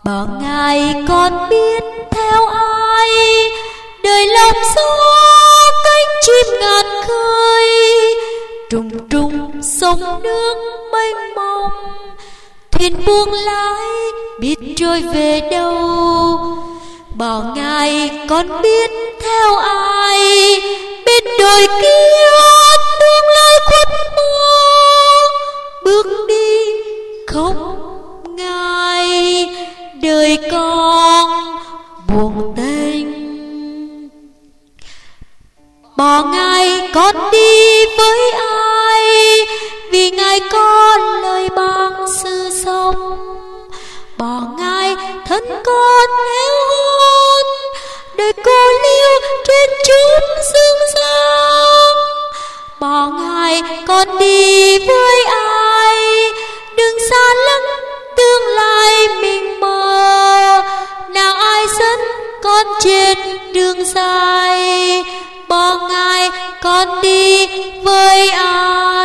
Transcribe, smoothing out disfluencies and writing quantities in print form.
Bỏ ngày con biết theo ai, đời lòng gió cánh chim ngàn khơi, trùng trùng sông nước mênh mông, thuyền buông lái biết trôi về đâu. Bỏ ngày con biết theo ai, bên đồi kia tương lai khuất mơ, bước đi không ngại đời con buồn tênh. Bỏ ngày con đi với ai, vì ngày con lời bằng sự sống. Bỏ ngày thân con héo hon, đời cô liêu trên chốn dương gian. Bỏ ngày con đi với ai, đừng xa lắm tương lai mình mơ. Nào ai dẫn con trên đường dài, bỏ ngày con đi với ai.